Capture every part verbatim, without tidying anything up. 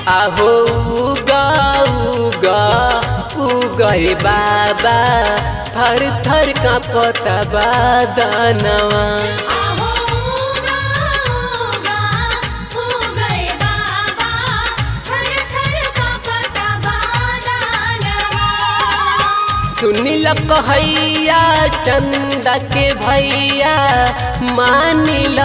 आहो उगा उगा उगए बाबा थर थर कांपता बदनवा। सुनिल कहैया चंदा के भैया मानिल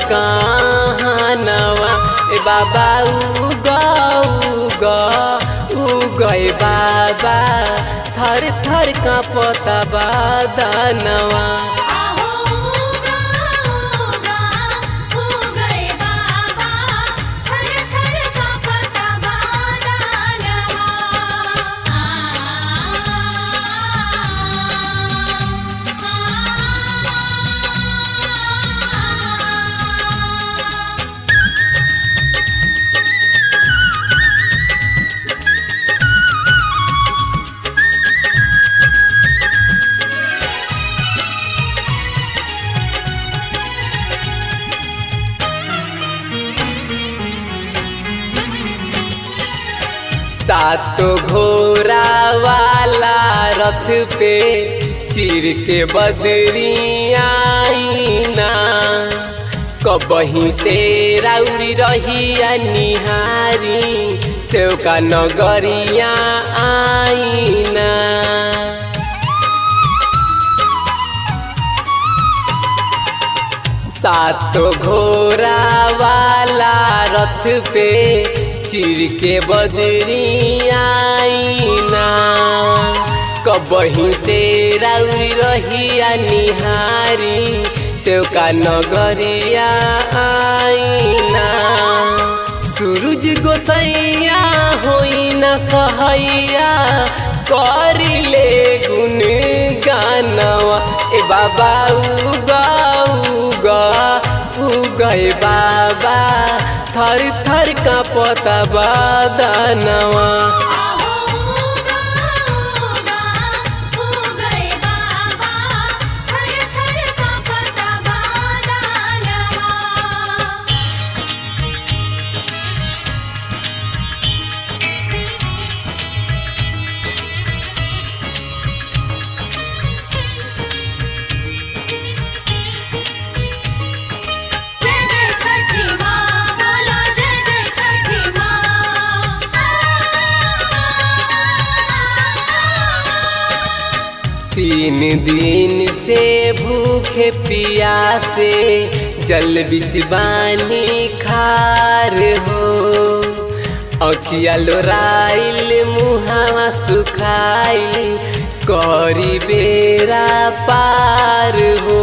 कहनवा। ए बाबा उगा उगा उगए बाबा थर थर कांपता बदनवा। सातो घोड़ा वाला रथ पे चीर के बदरी आईना। कबही से राउरी रहिया निहारी सेवका नगरिया आईना। सातो घोड़ा वाला रथ पे चीर के बदरी आईना। कबही से राउरी रहिया निहारी सेवका नगरिया आईना। सूरज गोसैया होई न सहैया करिले गुण गानवा। ए बाबा उगा उगा उगए बाबा थर थर कांपता बदनवा। तीन दिन से भूखे पियासे जल बिच बानी खार हो। अखिया लोराइल मुहावा सुखाइल करी बेरा पार हो।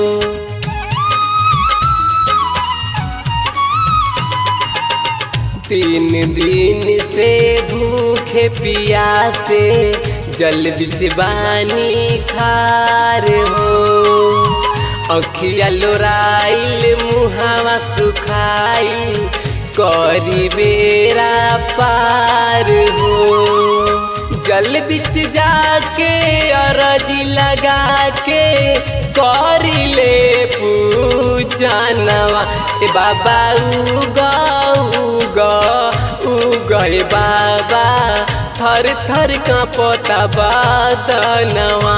तीन दिन से भूखे पियासे जल बिच बानी खार हो। अखिया लोराइल मुहावा सुखाइल करी बेरा पार हो। जल बिच जाके अरजी लगा के करिले पूजनवा। ए बाबा उगा उगा उगए बाबा थर थर कांपता बदनवा।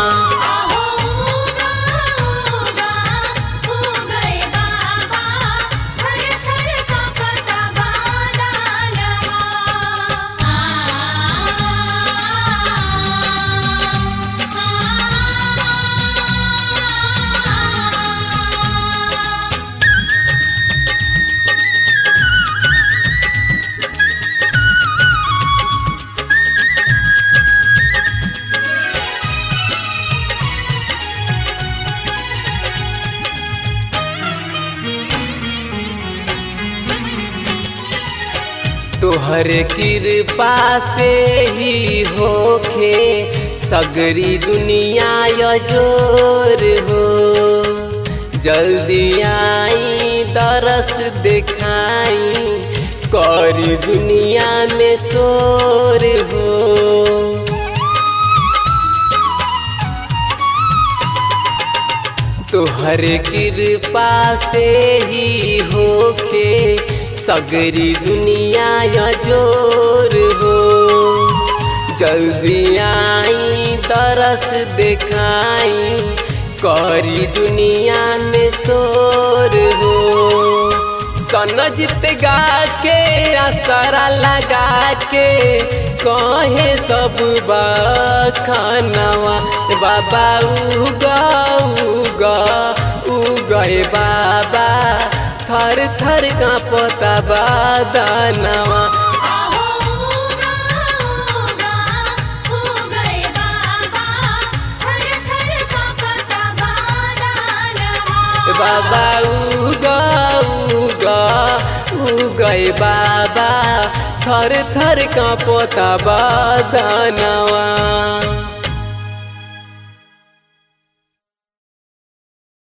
तोहर कृपा से ही होखे सगरी दुनिया यजोर हो। जल्दी आई दरस दिखाई करी दुनिया में शोर हो। तोहर कृपा से ही होखे सगरी दुनिया जोर हो। जल्दी आई तरस दिखाई करी दुनिया में शोर हो। सनजित गा के असरा लगा के कहे सब बखानवा बाबा उगा उगा उगए बाबा थर थर कांपता बदनवा। बाबा उगा उगा उगए बाबा थर थर कांपता बदनवा।